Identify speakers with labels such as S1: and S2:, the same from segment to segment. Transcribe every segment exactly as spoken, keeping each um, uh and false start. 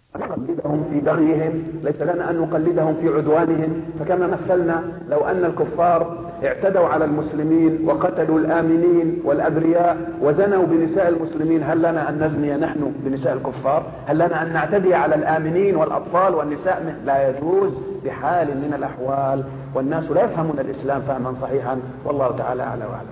S1: نقلدهم في بغيهم، ليس لنا أن نقلدهم في عدوانهم. فكما مثلنا لو أن الكفار اعتدوا على المسلمين وقتلوا الآمنين والأبرياء وزنوا بنساء المسلمين، هل لنا أن نزني نحن بنساء الكفار؟ هل لنا أن نعتدي على الآمنين والأطفال والنساء؟ لا يجوز بحال من الأحوال، والناس لا يفهمون الإسلام فهما صحيحا، والله تعالى أعلى وأعلم.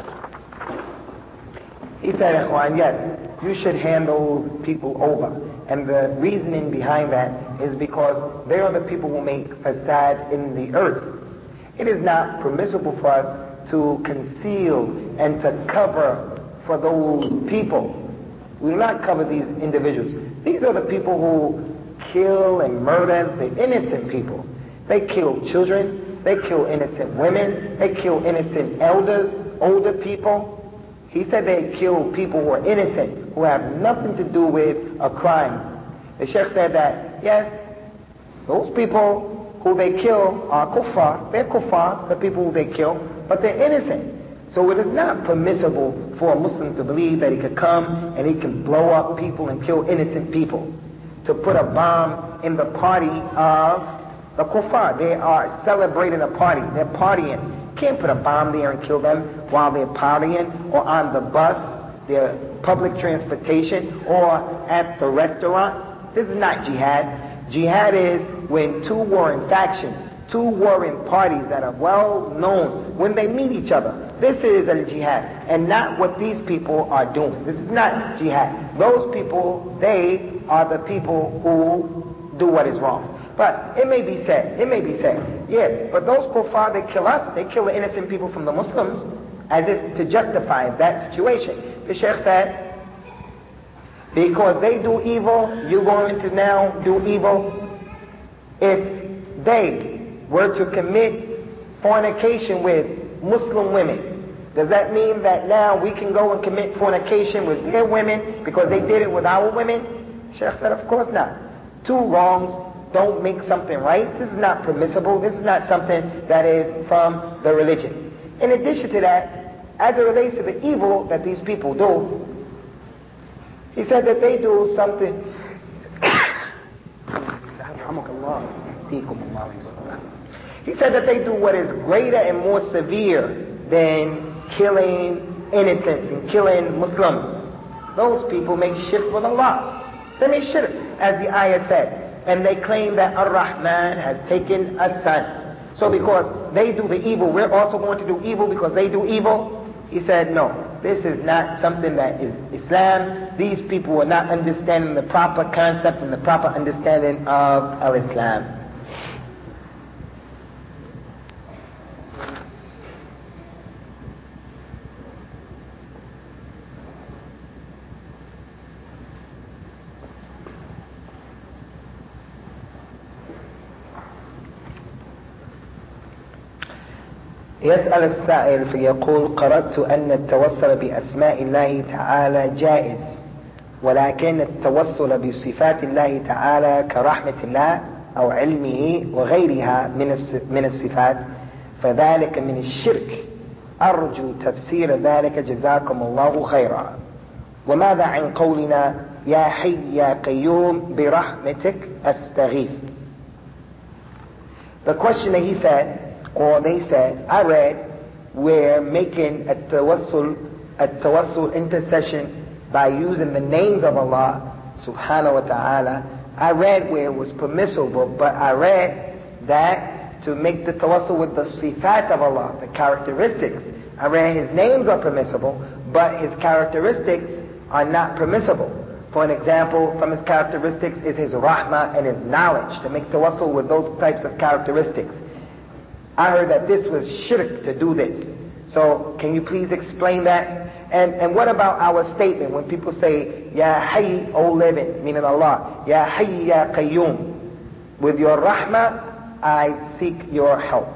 S2: He said, Ikhwan, yes, you should hand those people over. And the reasoning behind that is because they are the people who make fasad in the earth. It is not permissible for us to conceal and to cover for those people. We do not cover these individuals. These are the people who kill and murder the innocent people. They kill children, they kill innocent women, they kill innocent elders, older people. He said they kill people who are innocent, who have nothing to do with a crime. The Sheikh said that, yes, those people who they kill are kuffar. They're kuffar, the people who they kill, but they're innocent. So it is not permissible for a Muslim to believe that he could come and he can blow up people and kill innocent people. To put a bomb in the party of the kuffar. They are celebrating a party. They're partying. Can't put a bomb there and kill them while they're partying or on the bus, their public transportation, or at the restaurant. This is not jihad. Jihad is when two warring factions, two warring parties that are well known, when they meet each other. This is a jihad, and not what these people are doing. This is not jihad. Those people, they are the people who do what is wrong. But it may be said, it may be said, yes, but those kuffar, they kill us, they kill the innocent people from the Muslims, as if to justify that situation. The Sheikh said, because they do evil, you're going to now do evil. If they were to commit fornication with Muslim women, does that mean that now we can go and commit fornication with their women because they did it with our women? Sheikh said, of course not. Two wrongs don't make something right. This is not permissible. This is not something that is from the religion. In addition to that, as it relates to the evil that these people do, he said that they do something. He said that they do what is greater and more severe than killing innocents and killing Muslims. Those people make shirk with Allah. They make shirk, as the ayah said. And they claim that Ar-Rahman has taken a son. So because they do the evil, we're also going to do evil because they do evil? He said, no, this is not something that is Islam. These people are not understanding the proper concept and the proper understanding of Al-Islam. يسأل السائل فيقول قرأت أن التوسل بأسماء الله تعالى جائز، ولكن التوسل بصفات الله تعالى كرحمة الله أو علمه وغيرها من الصفات فذلك من الشرك. أرجو تفسير ذلك جزاكم الله خيرا. وماذا عن قولنا يا حي يا قيوم برحمتك أستغيث? The questioner, he said, or they said, I read we're making a tawassul, a tawassul intercession by using the names of Allah subhanahu wa ta'ala. I read where it was permissible, but I read that to make the tawassul with the sifat of Allah, the characteristics. I read his names are permissible, but his characteristics are not permissible. For an example, from his characteristics is his rahmah and his knowledge, to make tawassul with those types of characteristics. I heard that this was shirk to do this. So can you please explain that? And and what about our statement when people say, Ya Hayy, O living, meaning Allah, Ya Hayy, Ya Qayyum, with your rahmah, I seek your help.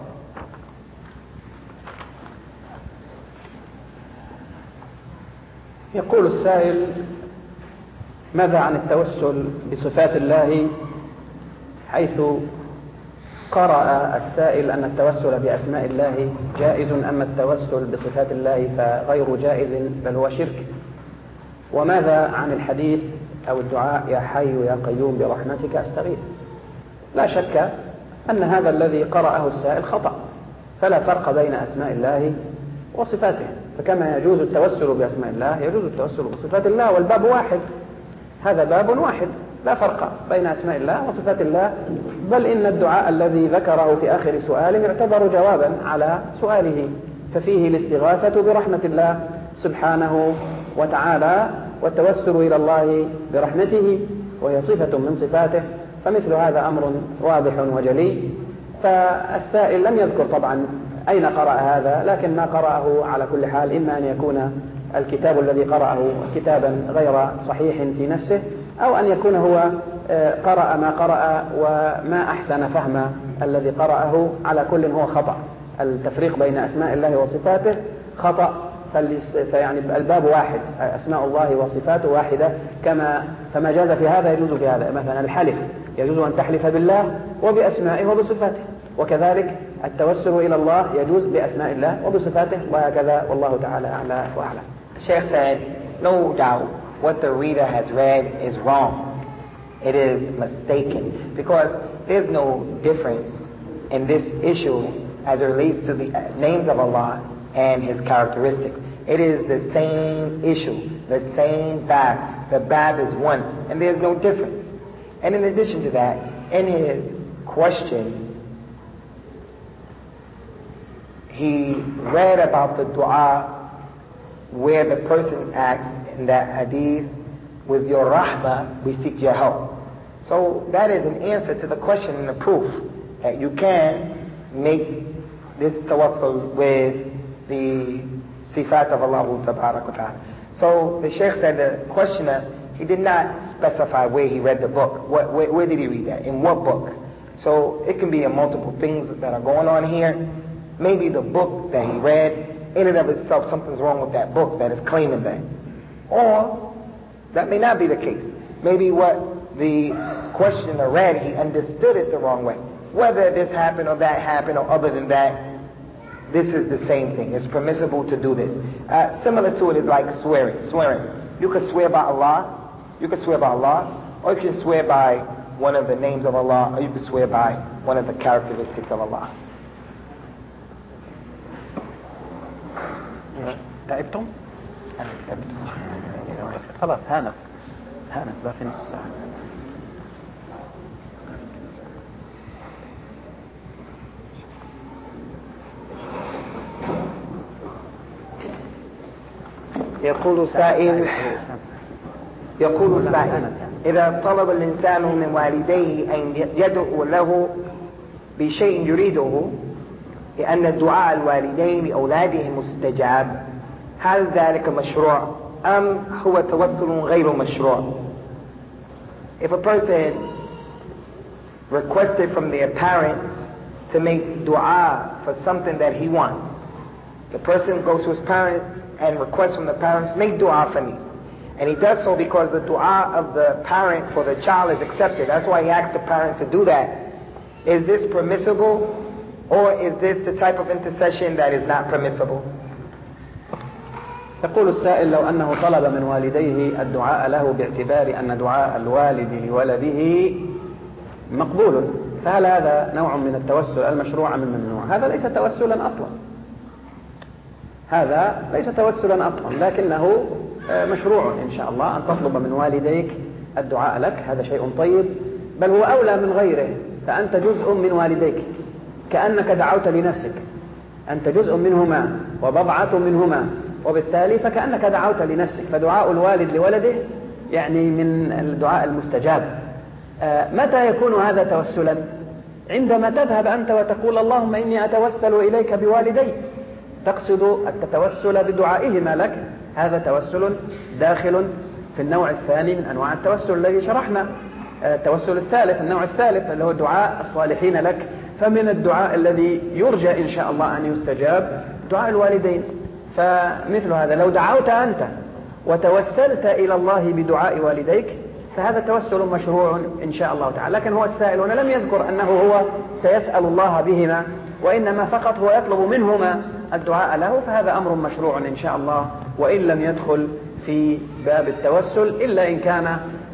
S1: يقول السائل ماذا عن التوسل بصفات الله، حيث قرأ السائل أن التوسل بأسماء الله جائز، أما التوسل بصفات الله فغير جائز بل هو شرك. وماذا عن الحديث
S3: أو الدعاء يا حي يا قيوم برحمتك أستغيث. لا شك أن هذا الذي قرأه السائل خطأ، فلا فرق بين أسماء الله وصفاته، فكما يجوز التوسل بأسماء الله يجوز التوسل بصفات الله، والباب واحد، هذا باب واحد لا فرق بين أسماء الله وصفات الله. بل إن الدعاء الذي ذكره في آخر سؤاله يعتبر جوابا على سؤاله، ففيه الاستغاثة برحمة الله سبحانه وتعالى والتوسل إلى الله برحمته، وهي صفة من صفاته، فمثل هذا أمر واضح وجلي. فالسائل لم يذكر طبعا أين قرأ هذا، لكن ما قرأه على كل حال إما أن يكون الكتاب الذي قرأه كتابا غير صحيح في نفسه، أو أن يكون هو قرأ ما قرأ وما أحسن فهم الذي قرأه. على كل هو خطأ، التفريق بين أسماء الله وصفاته خطأ، فيعني الباب واحد، أسماء الله وصفاته واحدة، كما فما جاز في هذا يجوز في هذا. مثلا الحلف يجوز أن تحلف بالله وبأسمائه وبصفاته، وكذلك التوسل إلى الله يجوز بأسماء الله وبصفاته، وهكذا، والله تعالى أعلى وأعلم.
S2: Sheikh said, no doubt what the reader has read is wrong. It is mistaken, because there's no difference in this issue as it relates to the names of Allah and His characteristics. It is the same issue, the same bab. The bab is one, and there's no difference. And in addition to that, in his question, he read about the dua where the person asks in that hadith, with your rahmah we seek your help. So that is an answer to the question and the proof that you can make this tawassul with the sifat of Allah tabarak wa ta'ala. So the Shaykh said, the questioner, he did not specify where he read the book. What, where, where did he read that? In what book? So it can be in multiple things that are going on here. Maybe the book that he read, in and of itself, something's wrong with that book that is claiming that. Or that may not be the case. Maybe what the questioner read, he understood it the wrong way. Whether this happened or that happened or other than that, this is the same thing. It's permissible to do this. Uh, similar to it is like swearing. Swearing. You could swear by Allah. You could swear by Allah. Or you can swear by one of the names of Allah. Or you can swear by one of the characteristics of Allah.
S3: تعبتم؟ أنا تعبت. خلاص هانت هانت باقي نصف ساعة.
S2: يقول سائل يقول سائل إذا طلب الإنسان من والديه أن يدعو له بشيء يريده، لأن الدعاء الوالدين لأولادهم مستجاب، هل ذلك مشروع أم هو توسل غير مشروع؟ If a person requested from their parents to make dua for something that he wants, the person goes to his parents and requests from the parents, make dua for me. And he does so because the dua of the parent for the child is accepted. That's why he asks the parents to do that. Is this permissible, or is this the type of intercession that is not permissible?
S3: يقول السائل لو أنه طلب من والديه الدعاء له باعتبار أن دعاء الوالد لولده مقبول، فهل هذا نوع من التوسل المشروع أم الممنوع؟ هذا ليس توسلا أصلا، هذا ليس توسلا أصلا، لكنه مشروع إن شاء الله أن تطلب من والديك الدعاء لك، هذا شيء طيب، بل هو أولى من غيره، فأنت جزء من والديك كأنك دعوت لنفسك، أنت جزء منهما وبضعة منهما، وبالتالي فكأنك دعوت لنفسك، فدعاء الوالد لولده يعني من الدعاء المستجاب. متى يكون هذا توسلا؟ عندما تذهب أنت وتقول اللهم إني أتوسل إليك بوالدي، تقصد التوسل بدعائهما لك، هذا توسل داخل في النوع الثاني من أنواع التوسل الذي شرحنا. التوسل الثالث، النوع الثالث اللي هو دعاء الصالحين لك، فمن الدعاء الذي يرجى إن شاء الله أن يستجاب دعاء الوالدين. فمثل هذا لو دعوت أنت وتوسلت إلى الله بدعاء والديك فهذا توسل مشروع إن شاء الله تعالى، لكن هو السائل هنا لم يذكر أنه هو سيسأل الله بهما، وإنما فقط هو يطلب منهما الدعاء له، فهذا أمر مشروع إن شاء الله، وإن لم يدخل في باب التوسل إلا إن كان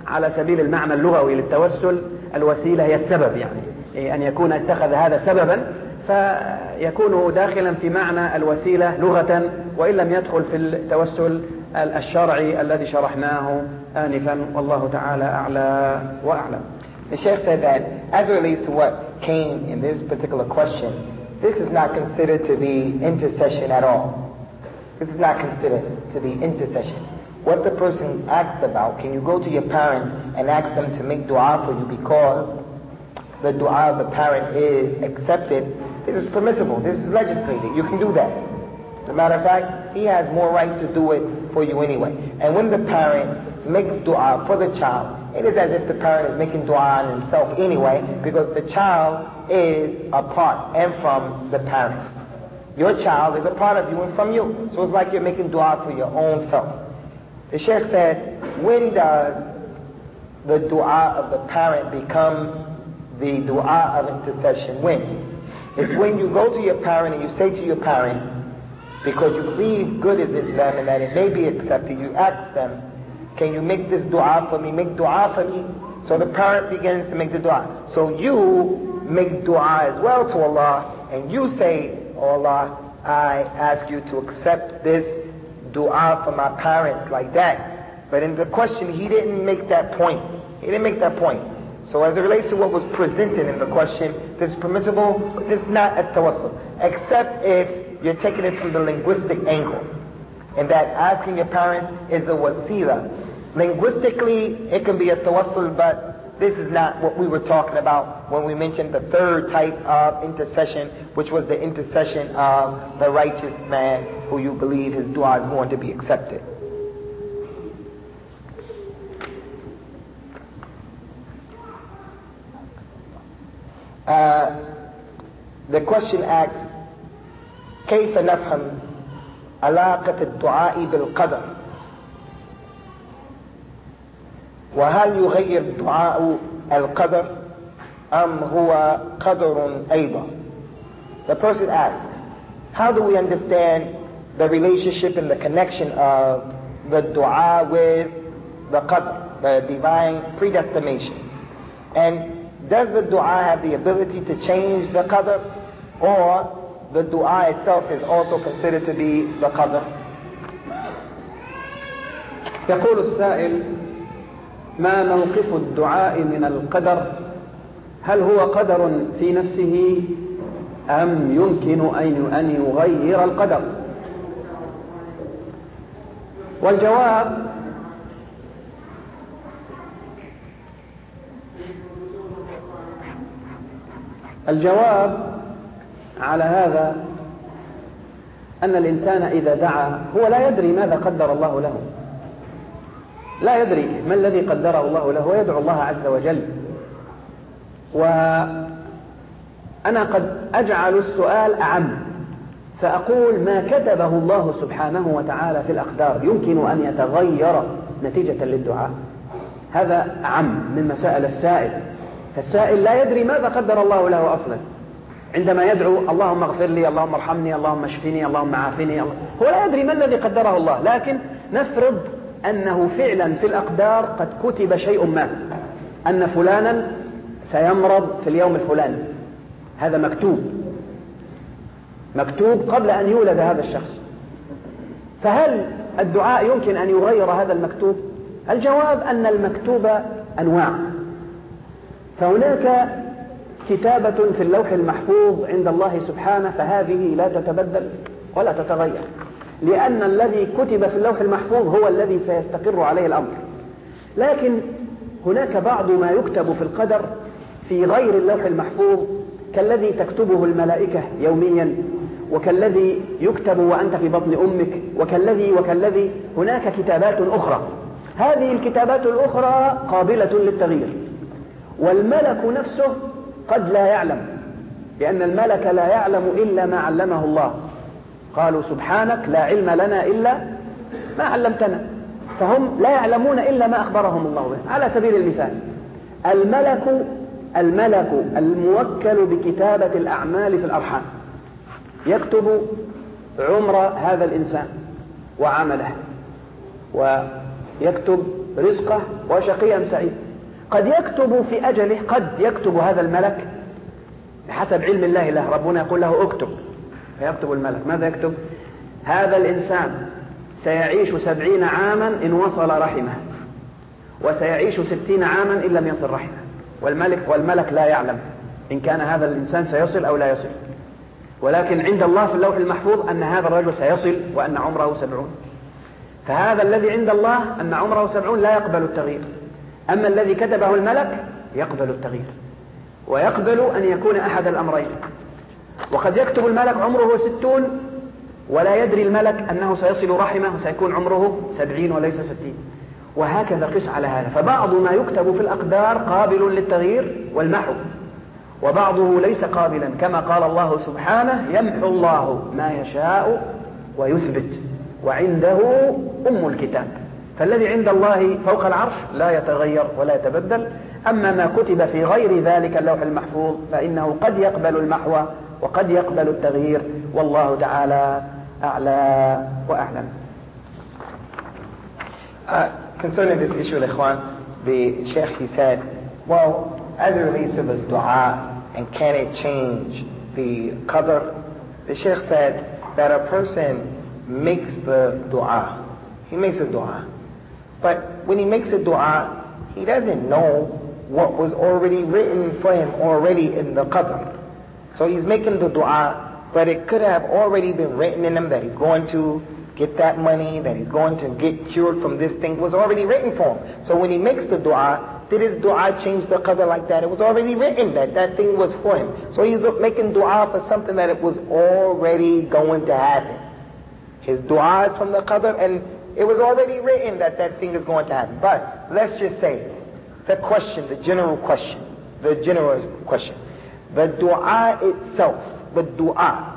S3: على سبيل المعنى اللغوي للتوسل الوسيلة هي السبب، يعني أن يكون اتخذ هذا سببا فيكون داخلا في معنى الوسيلة لغة، وإن لم يدخل في التوسل الشرعي الذي شرحناه آنفا، والله تعالى أعلى وأعلم.
S2: The Sheikh said that as it relates to what came in this particular question, this is not considered to be intercession at all. This is not considered to be intercession. What the person asked about, can you go to your parents and ask them to make dua for you because the dua of the parent is accepted? This is permissible. This is legislated. You can do that. As a matter of fact, he has more right to do it for you anyway. And when the parent makes dua for the child, it is as if the parent is making dua on himself anyway, because the child is apart and from the parent. Your child is a part of you and from you. So it's like you're making dua for your own self. The Sheikh said, when does the dua of the parent become the dua of intercession? When? It's when you go to your parent and you say to your parent, because you believe good is in them and that it may be accepted, you ask them, can you make this dua for me? Make dua for me. So the parent begins to make the dua. So you make dua as well to Allah, and you say, oh Allah, I ask you to accept this dua for my parents, like that. But in the question, he didn't make that point. He didn't make that point. So as it relates to what was presented in the question, this is permissible, but this is not at tawassul, except if you're taking it from the linguistic angle, and that asking your parents is a wasila. Linguistically, it can be a tawassul, but this is not what we were talking about when we mentioned the third type of intercession, which was the intercession of the righteous man who you believe his dua is going to be accepted. Uh, the question asks, كيف نفهم علاقة الدعاء بالقدر؟ وهل يغير الدعاء القدر أم هو قدر أيضا? The person asks, how do we understand the relationship and the connection of the dua with the qadr, the divine predestination? And does the dua have the ability to change the qadr, or the dua itself is also considered to be the qadr?
S3: يقول السائل: ما موقف الدعاء من القدر؟ هل هو قدر في نفسه أم يمكن أن يغير القدر؟ والجواب: الجواب على هذا أن الإنسان إذا دعا هو لا يدري ماذا قدر الله له، لا يدري ما الذي قدره الله له، ويدعو الله عز وجل. وأنا قد أجعل السؤال أعم فأقول ما كتبه الله سبحانه وتعالى في الأقدار يمكن أن يتغير نتيجة للدعاء. هذا أعم من مسائل السائل، فالسائل لا يدري ماذا قدر الله له أصلا. عندما يدعو اللهم اغفر لي، اللهم ارحمني، اللهم اشفني، اللهم عافني، هو لا يدري ما الذي قدره الله. لكن نفرض أنه فعلا في الأقدار قد كتب شيء ما، أن فلانا سيمرض في اليوم الفلاني، هذا مكتوب مكتوب قبل أن يولد هذا الشخص. فهل الدعاء يمكن أن يغير هذا المكتوب؟ الجواب أن المكتوب أنواع، فهناك كتابة في اللوح المحفوظ عند الله سبحانه، فهذه لا تتبدل ولا تتغير، لأن الذي كتب في اللوح المحفوظ هو الذي سيستقر عليه الأمر. لكن هناك بعض ما يكتب في القدر في غير اللوح المحفوظ، كالذي تكتبه الملائكة يوميا، وكالذي يكتب وأنت في بطن أمك، وكالذي وكالذي هناك كتابات أخرى. هذه الكتابات الأخرى قابلة للتغيير، والملك نفسه قد لا يعلم، لأن الملك لا يعلم إلا ما علمه الله. قالوا سبحانك لا علم لنا إلا ما علمتنا، فهم لا يعلمون إلا ما أخبرهم الله به. على سبيل المثال، الملك الملك الموكل بكتابة الأعمال في الأرحام يكتب عمر هذا الإنسان وعمله، ويكتب رزقه وشقي سعيد. قد يكتب في أجله، قد يكتب هذا الملك بحسب علم الله له، ربنا يقول له اكتب فيكتب الملك. ماذا يكتب؟ هذا الإنسان سيعيش سبعين عاما إن وصل رحمه، وسيعيش ستين عاما إن لم يصل رحمه، والملك والملك لا يعلم إن كان هذا الإنسان سيصل أو لا يصل، ولكن عند الله في اللوح المحفوظ أن هذا الرجل سيصل وأن عمره سبعون. فهذا الذي عند الله أن عمره سبعون لا يقبل التغيير، أما الذي كتبه الملك يقبل التغيير، ويقبل أن يكون أحد الأمرين. وقد يكتب الملك عمره ستون ولا يدري الملك أنه سيصل رحمه وسيكون عمره سبعين وليس ستين، وهكذا قس على هذا. فبعض ما يكتب في الأقدار قابل للتغيير والمحو، وبعضه ليس قابلا، كما قال الله سبحانه يمحو الله ما يشاء ويثبت وعنده أم الكتاب. فالذي عند الله فوق العرش لا يتغير ولا يتبدل، أما ما كتب في غير ذلك اللوح المحفوظ فإنه قد يقبل المحو وقد يقبل التغيير، والله تعالى أعلى وأعلم.
S2: Uh, concerning this issue, Ikhwan, the Sheikh, he said, well, as it relates to the dua and can it change the qadr, the Sheikh said that a person makes the dua. He makes a dua. But when he makes a dua, he doesn't know what was already written for him already in the qadr. So he's making the dua, but it could have already been written in him that he's going to get that money, that he's going to get cured from this thing, was already written for him. So when he makes the dua, did his dua change the qadr like that? It was already written that that thing was for him. So he's making dua for something that it was already going to happen. His dua is from the qadr, and it was already written that that thing is going to happen. But let's just say, the question, the general question, the general question, the dua itself, the dua,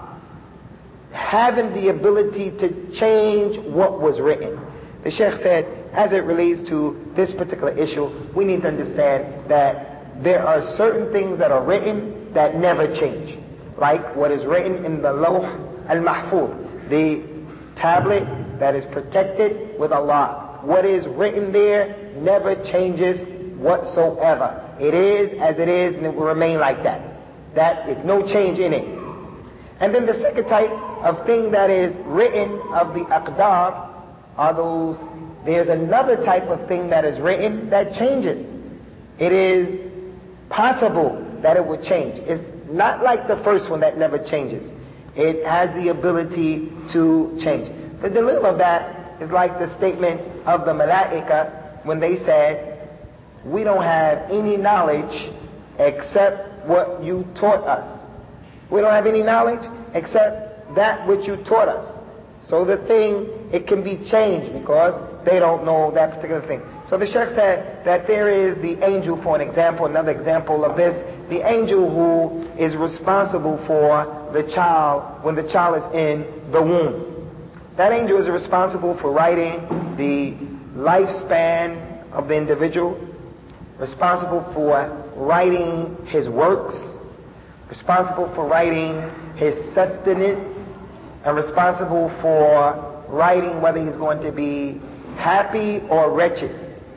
S2: having the ability to change what was written. The Sheikh said, as it relates to this particular issue, we need to understand that there are certain things that are written that never change. Like what is written in the Lawh al-Mahfuz, the tablet that is protected with Allah. What is written there never changes whatsoever. It is as it is, and it will remain like that. That is no change in it. And then the second type of thing that is written of the aqdar are those, there's another type of thing that is written that changes. It is possible that it would change. It's not like the first one that never changes. It has the ability to change. The delivery of that is like the statement of the Malaika when they said, we don't have any knowledge except what you taught us. We don't have any knowledge except that which you taught us. So the thing, it can be changed because they don't know that particular thing. So the Sheikh said that there is the angel, for an example, another example of this, the angel who is responsible for the child when the child is in the womb. That angel is responsible for writing the lifespan of the individual, responsible for writing his works, responsible for writing his sustenance, and responsible for writing whether he's going to be happy or wretched.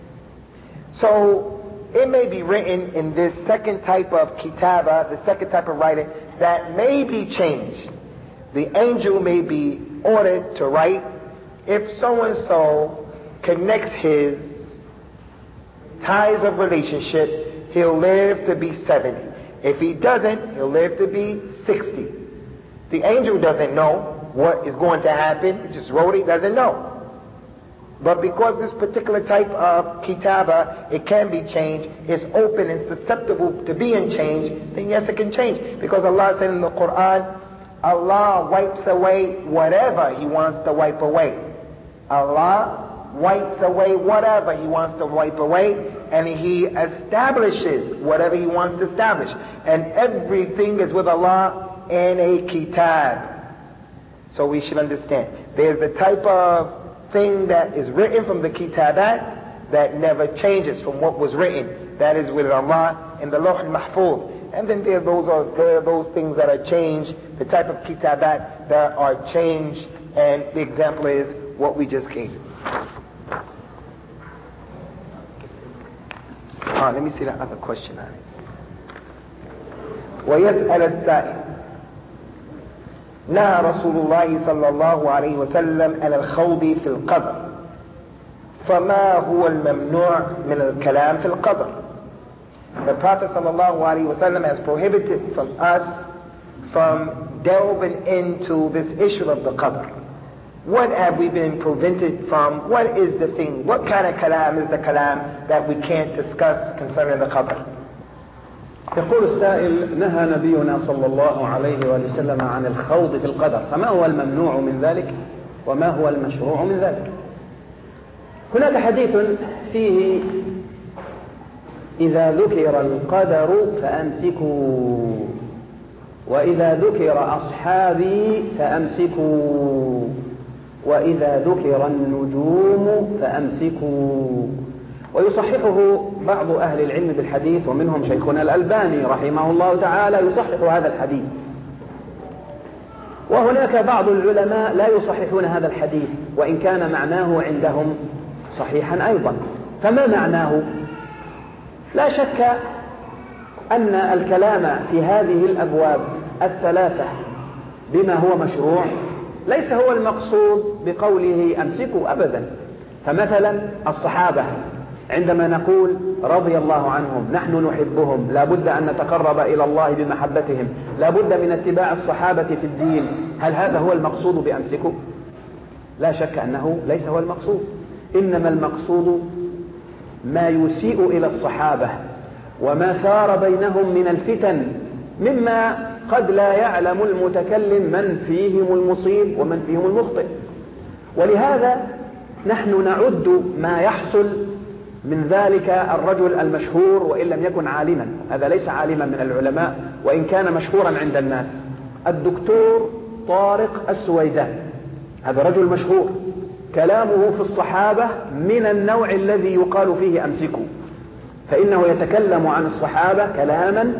S2: So it may be written in this second type of kitaba, the second type of writing, that may be changed. The angel may be ordered to write, if so-and-so connects his ties of relationship, he'll live to be seventy. If he doesn't, he'll live to be sixty. The angel doesn't know what is going to happen. He just wrote it, doesn't know. But because this particular type of kitaba, it can be changed, it's open and susceptible to being changed, then yes, it can change. Because Allah said in the Quran, Allah wipes away whatever He wants to wipe away. Allah wipes away whatever He wants to wipe away, and He establishes whatever He wants to establish. And everything is with Allah in a kitab. So we should understand. There's the type of thing that is written from the kitabat that never changes from what was written. That is with Allah in the Lawh al-Mahfuz. And then there are those are there are those things that are changed, the type of kitabat that are changed, and the example is what we just gave. Uh, let me see the other question on it. ويسأل السائل نهى رسول الله صلى الله عليه وسلم عن الخوض في القبر فما هو الممنوع من الكلام في القبر. The Prophet صلى الله عليه وسلم has prohibited from us from delving into this issue of the qabr. What have we been prevented from? What is the thing? What kind of kalam is the kalam that we can't discuss concerning the qabr?
S3: يقول السائل نهى نبينا صلى الله عليه وسلم عن الخوض في القدر فما هو الممنوع من ذلك وما هو المشروع من ذلك. هناك حديث فيه إذا ذكر القدر فأمسكوا وإذا ذكر أصحابي فأمسكوا وإذا ذكر النجوم فأمسكوا. ويصححه بعض أهل العلم بالحديث ومنهم شيخنا الألباني رحمه الله تعالى يصحح هذا الحديث. وهناك بعض العلماء لا يصححون هذا الحديث وإن كان معناه عندهم صحيحا أيضا. فما معناه؟ لا شك أن الكلام في هذه الأبواب الثلاثة بما هو مشروع ليس هو المقصود بقوله أمسكوا أبدا. فمثلا الصحابة عندما نقول رضي الله عنهم نحن نحبهم لا بد أن نتقرب إلى الله بمحبتهم لا بد من اتباع الصحابة في الدين. هل هذا هو المقصود بأمسكوا؟ لا شك أنه ليس هو المقصود. إنما المقصود ما يسيء إلى الصحابة وما ثار بينهم من الفتن مما قد لا يعلم المتكلم من فيهم المصيب ومن فيهم المخطئ. ولهذا نحن نعد ما يحصل من ذلك الرجل المشهور وإن لم يكن عالما، هذا ليس عالما من العلماء وإن كان مشهورا عند الناس، الدكتور طارق السويدان. هذا رجل مشهور كلامه في الصحابة من النوع الذي يقال فيه أمسكوا، فإنه يتكلم عن الصحابة كلاما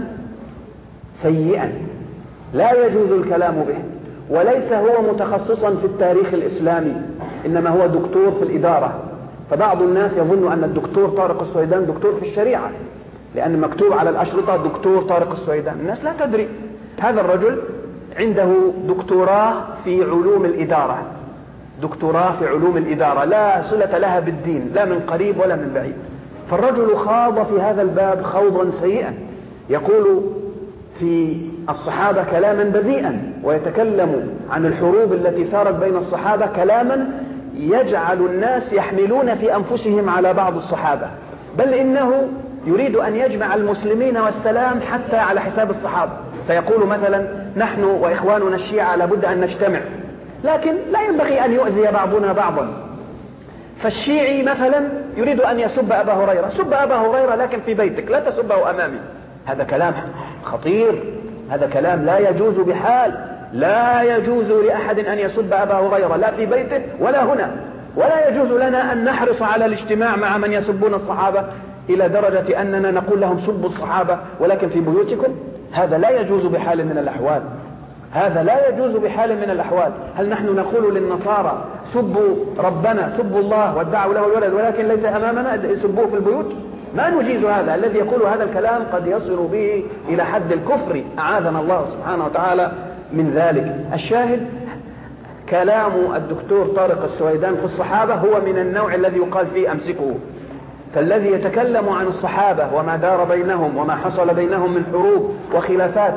S3: سيئا لا يجوز الكلام به، وليس هو متخصصا في التاريخ الإسلامي إنما هو دكتور في الإدارة. فبعض الناس يظن أن الدكتور طارق السويدان دكتور في الشريعة لأن مكتوب على الأشرطة دكتور طارق السويدان. الناس لا تدري هذا الرجل عنده دكتوراه في علوم الإدارة، دكتوراه في علوم الإدارة لا صلة لها بالدين لا من قريب ولا من بعيد. فالرجل خاض في هذا الباب خوضا سيئا، يقول في الصحابة كلاما بذيئا ويتكلم عن الحروب التي ثارت بين الصحابة كلاما يجعل الناس يحملون في أنفسهم على بعض الصحابة، بل إنه يريد أن يجمع المسلمين والسلام حتى على حساب الصحابة. فيقول مثلا نحن وإخواننا الشيعة لابد أن نجتمع، لكن لا ينبغي أن يؤذي بعضنا بعضا. فالشيعي مثلا يريد أن يسب أبا هريرة، سب أبا هريرة لكن في بيتك لا تسبه أمامي. هذا كلام خطير، هذا كلام لا يجوز بحال، لا يجوز لأحد أن يسب أبا هريرة لا في بيته ولا هنا، ولا يجوز لنا أن نحرص على الاجتماع مع من يسبون الصحابة إلى درجة أننا نقول لهم سبوا الصحابة ولكن في بيوتكم. هذا لا يجوز بحال من الأحوال، هذا لا يجوز بحال من الأحوال. هل نحن نقول للنصارى سبوا ربنا سبوا الله وادعوا له الولد ولكن ليس أمامنا سبوه في البيوت؟ ما نجيز هذا. الذي يقول هذا الكلام قد يصل به إلى حد الكفر، أعاذنا الله سبحانه وتعالى من ذلك. الشاهد كلام الدكتور طارق السويدان في الصحابة هو من النوع الذي يقال فيه أمسكوا. فالذي يتكلم عن الصحابة وما دار بينهم وما حصل بينهم من حروب وخلافات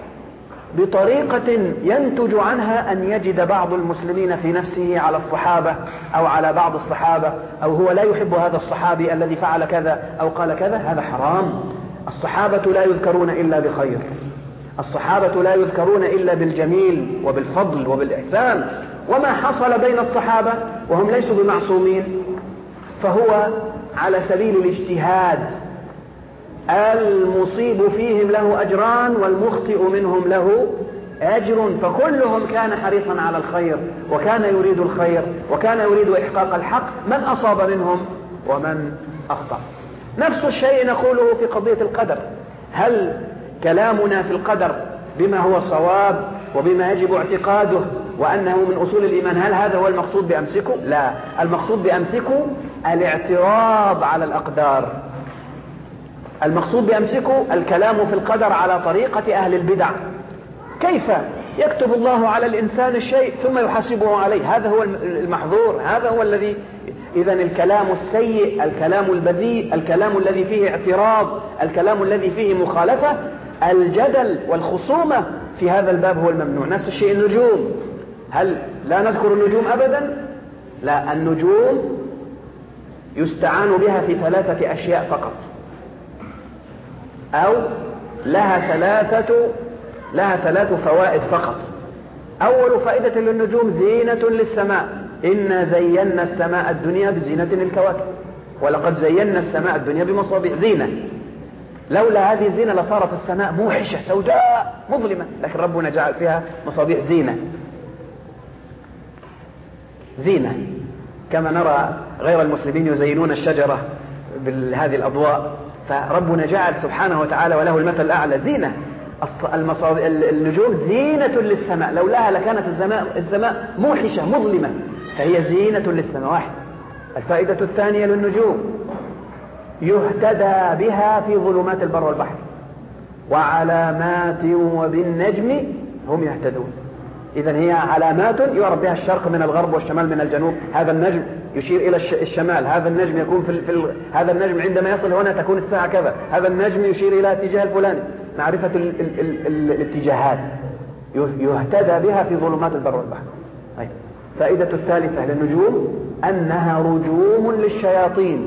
S3: بطريقة ينتج عنها أن يجد بعض المسلمين في نفسه على الصحابة أو على بعض الصحابة، أو هو لا يحب هذا الصحابي الذي فعل كذا أو قال كذا، هذا حرام. الصحابة لا يذكرون إلا بخير، الصحابة لا يذكرون إلا بالجميل وبالفضل وبالإحسان. وما حصل بين الصحابة وهم ليسوا بمعصومين فهو على سبيل الاجتهاد، المصيب فيهم له أجران والمخطئ منهم له أجر، فكلهم كان حريصا على الخير وكان يريد الخير وكان يريد إحقاق الحق، من أصاب منهم ومن أخطأ. نفس الشيء نقوله في قضية القدر. هل كلامنا في القدر بما هو صواب وبما يجب اعتقاده وأنه من أصول الإيمان هل هذا هو المقصود بأمسكوا؟ لا، المقصود بأمسكوا الاعتراض على الأقدار، المقصود بأمسكوا الكلام في القدر على طريقة أهل البدع. كيف يكتب الله على الإنسان الشيء ثم يحاسبه عليه؟ هذا هو المحظور، هذا هو الذي. إذن الكلام السيء، الكلام البذيء، الكلام الذي فيه اعتراض، الكلام الذي فيه مخالفة، الجدل والخصومة في هذا الباب هو الممنوع. نفس الشيء النجوم. هل لا نذكر النجوم أبدا؟ لا، النجوم يستعان بها في ثلاثة أشياء فقط، أو لها ثلاثة لها ثلاث فوائد فقط. أول فائدة للنجوم زينة للسماء. إنا زينا السماء الدنيا بزينة الكواكب، ولقد زينا السماء الدنيا بمصابيح زينة. لولا هذه الزينة لصارت السماء موحشة سوداء مظلمة، لكن ربنا جعل فيها مصابيح زينة زينة كما نرى غير المسلمين يزينون الشجرة بهذه الأضواء، فربنا جعل سبحانه وتعالى وله المثل الأعلى زينة. النجوم زينة للسماء، لولاها لكانت السماء السماء موحشة مظلمة، فهي زينة للسماء. واحد. الفائدة الثانية للنجوم يهتدى بها في ظلمات البر والبحر، وعلامات وبالنجم هم يهتدون. إذن هي علامات يعرف بها الشرق من الغرب والشمال من الجنوب. هذا النجم يشير إلى الشمال، هذا النجم يكون في, في ال... هذا النجم عندما يصل هنا تكون الساعة كذا، هذا النجم يشير إلى اتجاه الفلاني. معرفة ال... ال... ال... ال... الاتجاهات يهتدى بها في ظلمات البر والبحر. طيب. فائدة الثالثة للنجوم أنها رجوم للشياطين.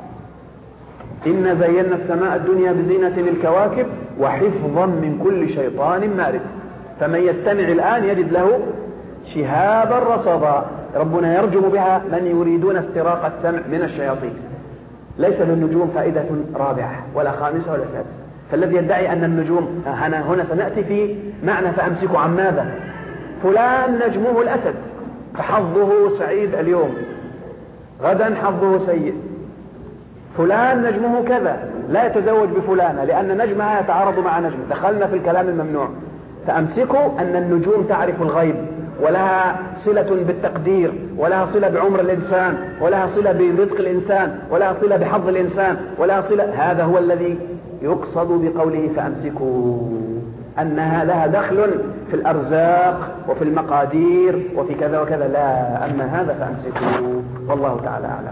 S3: إن زينا السماء الدنيا بزينة للكواكب وحفظا من كل شيطان مارد. فمن يستمع الآن يجد له شهابا رصدا، ربنا يرجم بها من يريدون استراق السمع من الشياطين. ليس للنجوم فائدة رابعة ولا خامسة ولا سادسة. فالذي يدعي أن النجوم هنا, هنا سنأتي في معنى فأمسك عن ماذا. فلان نجمه الأسد فحظه سعيد اليوم، غدا حظه سيء. فلان نجمه كذا، لا يتزوج بفلانة لأن نجمها يتعارض مع نجم. دخلنا في الكلام الممنوع. فأمسكوا أن النجوم تعرف الغيب، ولها صلة بالتقدير، ولها صلة بعمر الإنسان، ولها صلة برزق الإنسان، ولها صلة بحظ الإنسان، ولها صلة. هذا هو الذي يقصد بقوله فأمسكوا، أنها لها دخل في الأرزاق وفي المقادير وفي كذا وكذا. لا، أما هذا فأمسكوا، والله تعالى أعلم.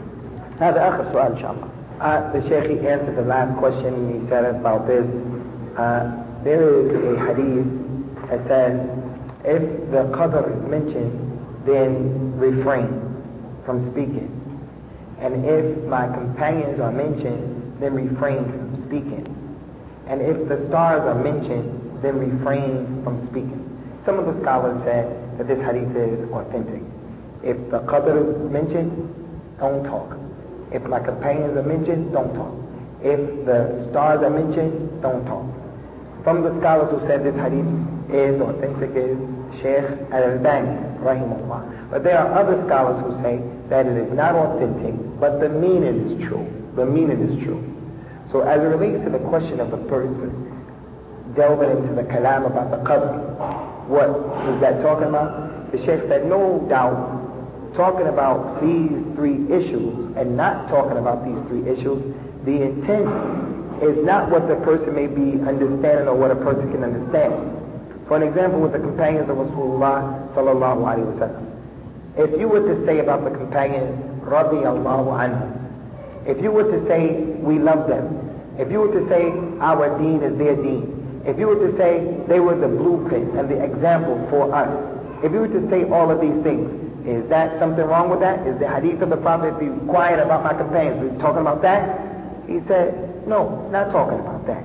S3: هذا آخر سؤال إن شاء الله.
S2: Uh, the Sheikh, he answered the last question. He said about this. Uh, there is a hadith that says, if the qadr is mentioned, then refrain from speaking. And if my companions are mentioned, then refrain from speaking. And if the stars are mentioned, then refrain from speaking. Some of the scholars said that this hadith is authentic. If the qadr is mentioned, don't talk. If my companions are mentioned, don't talk. If the stars are mentioned, don't talk. Some of the scholars who said this hadith is authentic is Sheikh Al-Albani, rahimahullah. But there are other scholars who say that it is not authentic, but the meaning is true. The meaning is true. So as it relates to the question of the person delving into the kalam about the qadr, what is that talking about? The Sheikh said, no doubt, talking about these three issues and not talking about these three issues, the intent is not what the person may be understanding or what a person can understand. For an example, with the companions of Rasulullah sallallahu alaihi wasallam, if you were to say about the companions, radiyallahu anhum, if you were to say we love them, if you were to say our deen is their deen, if you were to say they were the blueprint and the example for us, if you were to say all of these things, is that something wrong with that? Is the hadith of the Prophet, be quiet about my companions, we're talking about that? He said, no, not talking about that.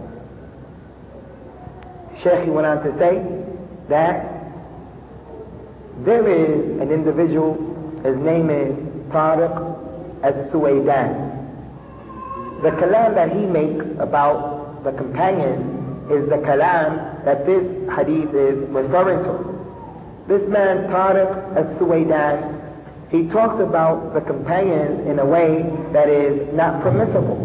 S2: Sheikh, he went on to say that there is an individual, his name is Tariq al-Suwaydan. The kalam that he makes about the companions is the kalam that this hadith is referring to. This man, Tariq al-Suwaydan, he talks about the companions in a way that is not permissible.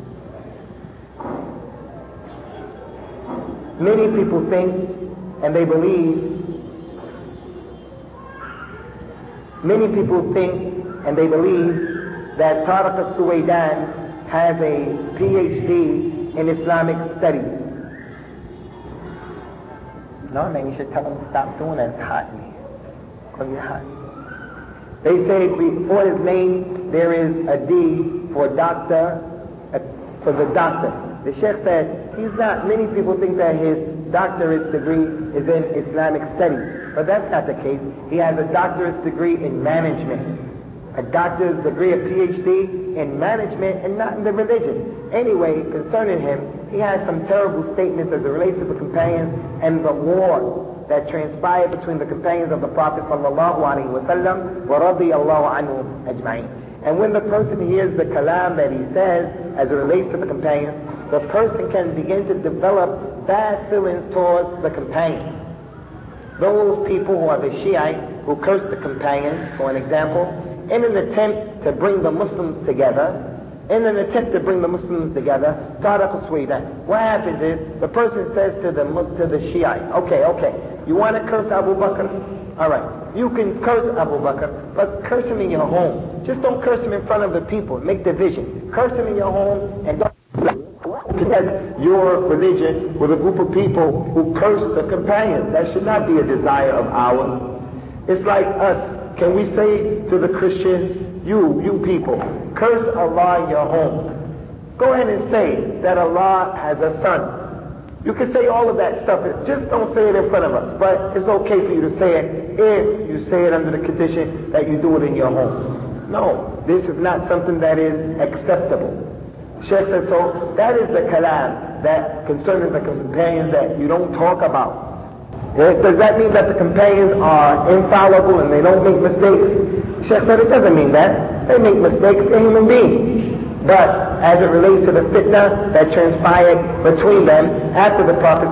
S2: Many people think and they believe, many people think and they believe that Tariq al-Suwaydan has a P H D in Islamic studies. No, man, you should tell them to stop doing that. It's hot in here. Because you're hot. They say before his name there is a D for doctor, uh, for the doctor. The Sheikh said he's not, many people think that his doctorate degree is in Islamic studies, but that's not the case. He has a doctorate degree in management, a doctor's degree, a P H D in management and not in the religion. Anyway, concerning him, he has some terrible statements as it relates to the companions and the war that transpired between the companions of the Prophet sallallahu alaihi wasallam wa radiyallahu anhum ajma'in. And when the person hears the kalam that he says as it relates to the companions, the person can begin to develop bad feelings towards the companions. Those people who are the Shiite who curse the companions, for an example, in an attempt to bring the Muslims together, in an attempt to bring the Muslims together, what happens is the person says to the to the Shiite, okay, okay, you want to curse Abu Bakr? All right, you can curse Abu Bakr, but curse him in your home. Just don't curse him in front of the people. Make division. Curse him in your home and don't connect your religion with a group of people who curse the companions. That should not be a desire of ours. It's like us. Can we say to the Christians, you, you people, curse Allah in your home? Go ahead and say that Allah has a son. You can say all of that stuff, just don't say it in front of us. But it's okay for you to say it if you say it under the condition that you do it in your home. No, this is not something that is acceptable. Sheikh said, so that is the kalam that concerning the companions that you don't talk about. Does that mean that the companions are infallible and they don't make mistakes? Sheikh said, it doesn't mean that. They make mistakes, they're human beings. But as it relates to the fitna that transpired between them after the Prophet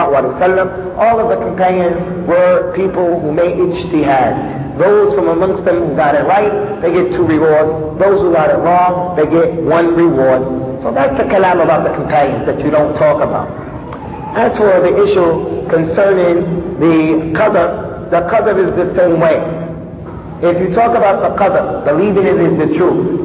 S2: ﷺ, all of the companions were people who made ijtihad. Those from amongst them who got it right, they get two rewards. Those who got it wrong, they get one reward. So that's the kalam about the companions that you don't talk about. As for the issue concerning the qadr, the qadr is the same way. If you talk about the qadr, believing it is the truth.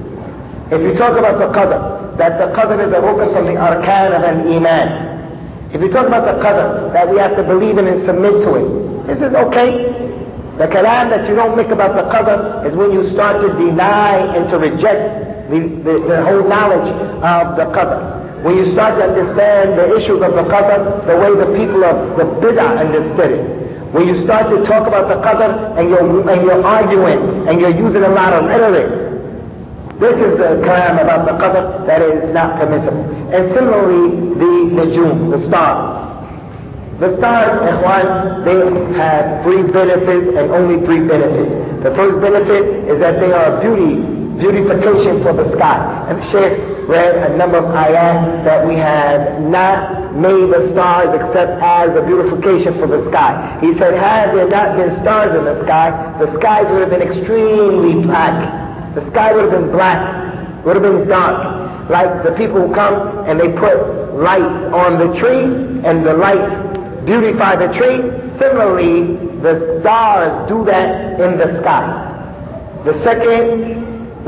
S2: If you talk about the qadr, that the qadr is a rukn from the arkan of an iman. If you talk about the qadr, that we have to believe in and submit to it, this is okay. The kalam that you don't make about the qadr is when you start to deny and to reject the, the, the whole knowledge of the qadr. When you start to understand the issues of the qadr the way the people of the bid'ah understood it. When you start to talk about the qadr and you're, and you're arguing and you're using a lot of rhetoric. This is the kalam about the qadr that is not permissible. And similarly, the najum, the stars. The stars, ikhwan, they have three benefits and only three benefits. The first benefit is that they are beauty, beautification for the sky. And the Shaykh read a number of ayat that we have not made the stars except as a beautification for the sky. He said, had there not been stars in the sky, the skies would have been extremely black. The sky would have been black, would have been dark. Like the people who come and they put light on the tree and the lights beautify the tree. Similarly, the stars do that in the sky. The second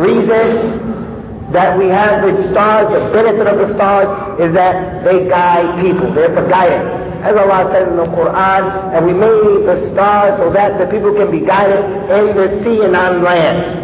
S2: reason that we have the stars, the benefit of the stars, is that they guide people. They're for guidance. As Allah said in the Quran, and we made the stars so that the people can be guided in the sea and on land.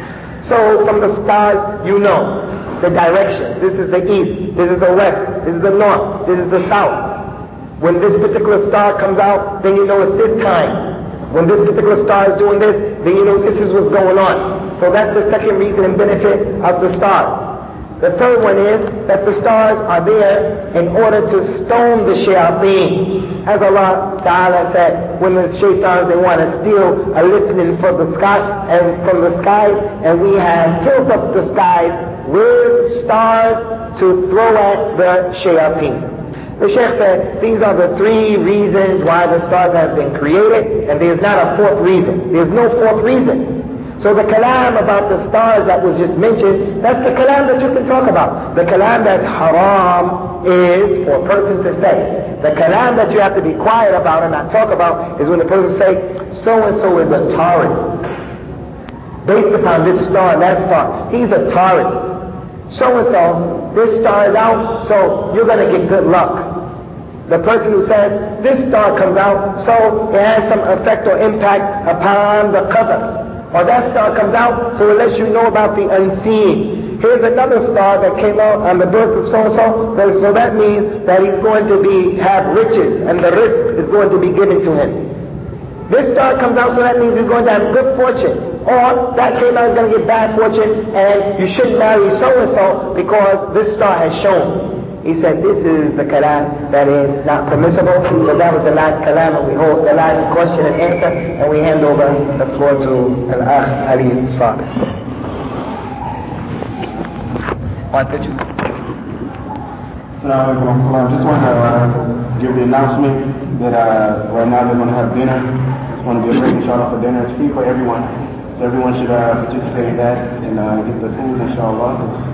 S2: So from the stars, you know the direction. This is the east, this is the west, this is the north, this is the south. When this particular star comes out, then you know it's this time. When this particular star is doing this, then you know this is what's going on. So that's the second reason and benefit of the stars. The third one is that the stars are there in order to stone the shayateen. As Allah Ta'ala said, when the shaitans, they want to steal a listening from the sky and from the skies, and we have filled up the skies with stars to throw at the shayateen. The Shaykh said, these are the three reasons why the stars have been created, and there is not a fourth reason. There is no fourth reason. So the kalam about the stars that was just mentioned, that's the kalam that you can talk about. The kalam that's haram is for a person to say. The kalam that you have to be quiet about and not talk about is when the person say, so-and-so is a Taurus. Based upon this star and that star, he's a Taurus. So-and-so this star is out, so you're going to get good luck. The person who says, this star comes out, so it has some effect or impact upon the qadr. Or that star comes out, so it lets you know about the unseen. Here's another star that came out on the birth of so-and-so, so that means that he's going to be have riches, and the rizq is going to be given to him. This star comes out, so that means he's going to have good fortune. Or that came out, he's going to get bad fortune, and you shouldn't marry so-and-so because this star has shown. He said, this is the kalam that is not permissible. So that was the last kalam, and we hold the last question and answer, and we hand over the floor to Al-Akh Ali Saleh.
S4: I just want to uh, give the announcement that uh, right now they're going to have dinner. Just want to get ready, inshallah, for dinner. It's free for everyone. So everyone should uh, participate in that and uh, get the food, inshallah.